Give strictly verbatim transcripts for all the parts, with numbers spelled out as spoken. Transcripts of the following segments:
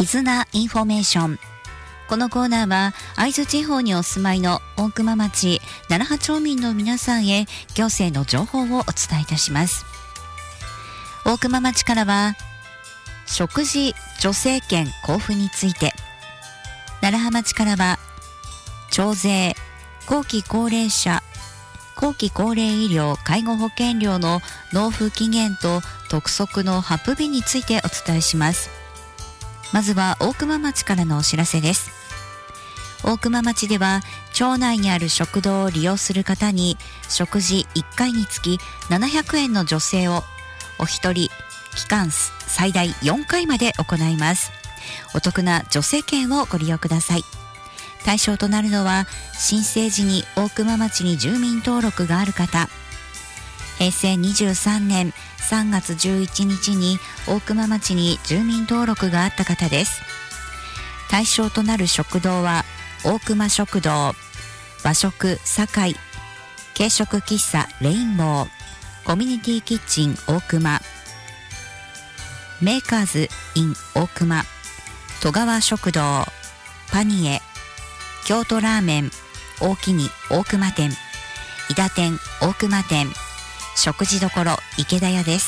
絆インフォメーション。このコーナーは会津地方にお住まいの大熊町楢葉町民の皆さんへ行政の情報をお伝えいたします。大熊町からは食事助成券交付について、楢葉町からは徴税、後期高齢者後期高齢医療介護保険料の納付期限と督促の発付日についてお伝えします。まずは大熊町からのお知らせです。大熊町では町内にある食堂を利用する方に食事いっかいにつきななひゃくえんの助成をお一人期間最大よんかいまで行います。お得な助成券をご利用ください。対象となるのは申請時に大熊町に住民登録がある方、へいせいにじゅうさんねんさんがつじゅういちにちに大熊町に住民登録があった方です。対象となる食堂は大熊食堂、和食堺、軽食喫茶レインボー、コミュニティキッチン大熊、メーカーズ in 大熊、戸川食堂、パニエ、京都ラーメン大木に大熊店、伊田店大熊店、食事処池田屋です。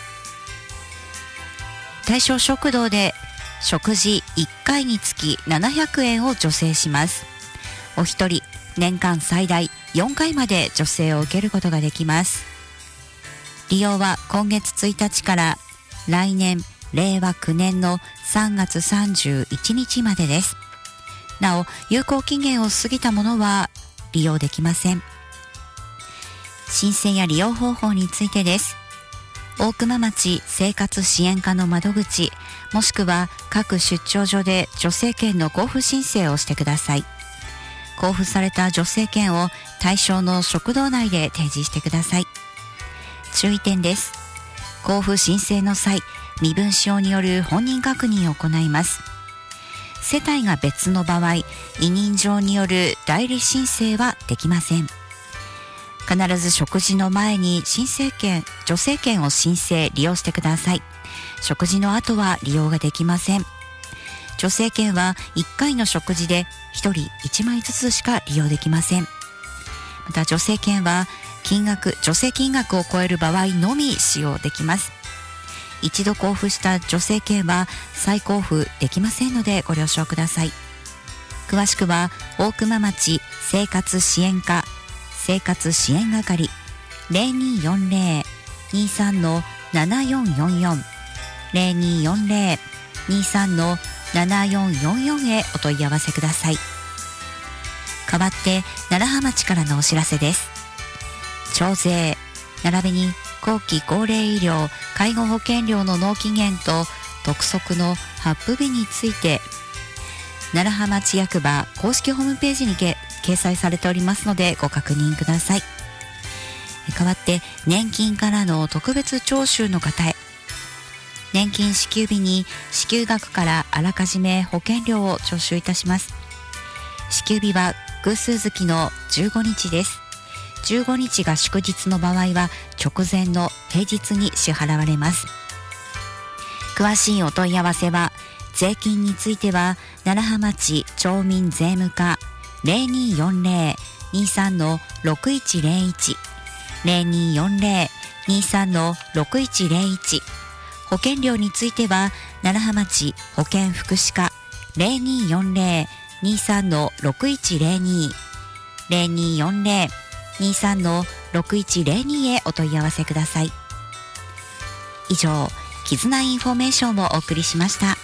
対象食堂で食事いっかいにつきななひゃくえんを助成します。お一人年間最大よんかいまで助成を受けることができます。利用は今月ついたちから来年れいわきゅうねんのさんがつさんじゅういちにちまでです。なお有効期限を過ぎたものは利用できません。申請や利用方法についてです。大熊町生活支援課の窓口もしくは各出張所で助成券の交付申請をしてください。交付された助成券を対象の食堂内で提示してください。注意点です。交付申請の際、身分証による本人確認を行います。世帯が別の場合、委任状による代理申請はできません。必ず食事の前に申請券、助成券を申請利用してください。食事の後は利用ができません。助成券はいっかいの食事でひとりいちまいずつしか利用できません。また助成券は金額、助成金額を超える場合のみ使用できます。一度交付した助成券は再交付できませんのでご了承ください。詳しくは大熊町生活支援課生活支援係 ゼロにーよんゼロ にーさん ななよんよんよん ゼロにーよんゼロ にーさん ななよんよんよん へお問い合わせください。代わって楢葉町からのお知らせです。徴税並びに後期高齢医療介護保険料の納期限と督促の発付日について楢葉町役場公式ホームページに掲載されておりますのでご確認ください。代わって年金からの特別徴収の方へ、年金支給日に支給額からあらかじめ保険料を徴収いたします。支給日は偶数月のじゅうごにちです。じゅうごにちが祝日の場合は直前の平日に支払われます。詳しいお問い合わせは税金については楢葉町町民税務課 ゼロにーよんゼロ にーさん ろくいちゼロいち ゼロにーよんゼロ にーさん ろくいちゼロいち、保険料については楢葉町保健福祉課 ゼロにーよんゼロ にーさん ろくいちゼロに ゼロにーよんゼロ にーさん ろくいちゼロに へお問い合わせください。以上、絆インフォメーションをお送りしました。